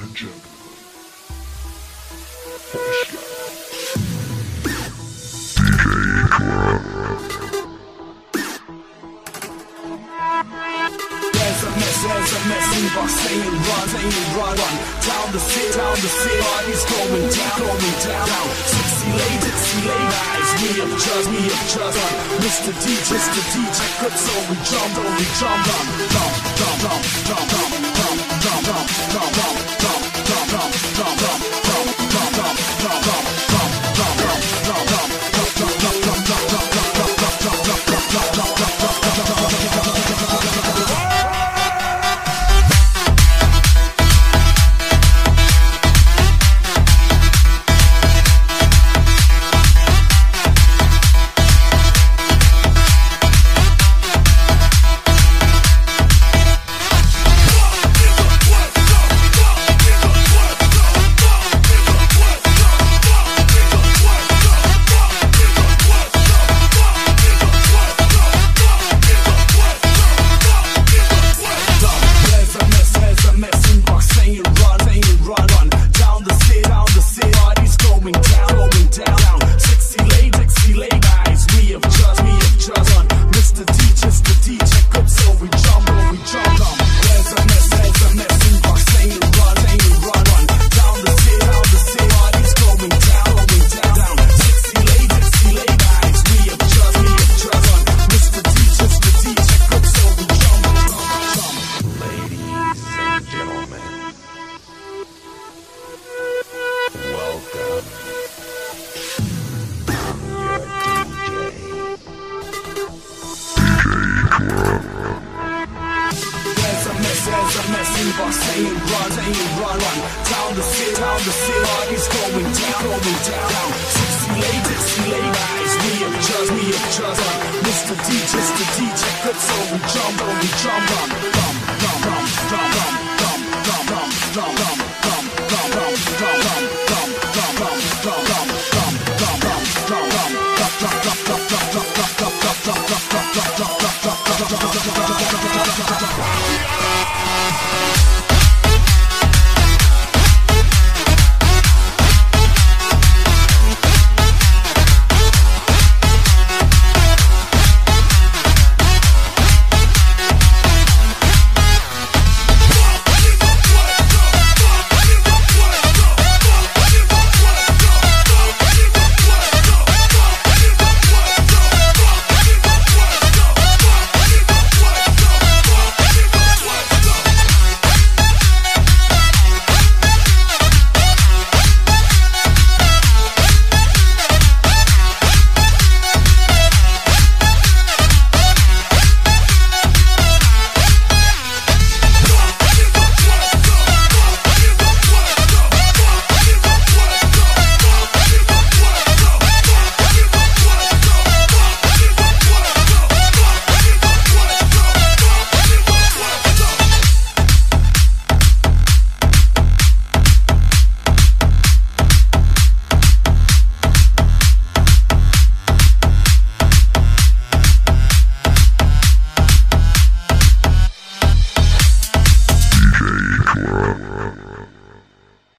There's a mess in box saying run down the city, party's going down. Sexy lady eyes, we have just Mr. DJ, good so we jump saying run down the city, party's going down. Sexy lady eyes, we have just Mr. DJ, good so we jump on.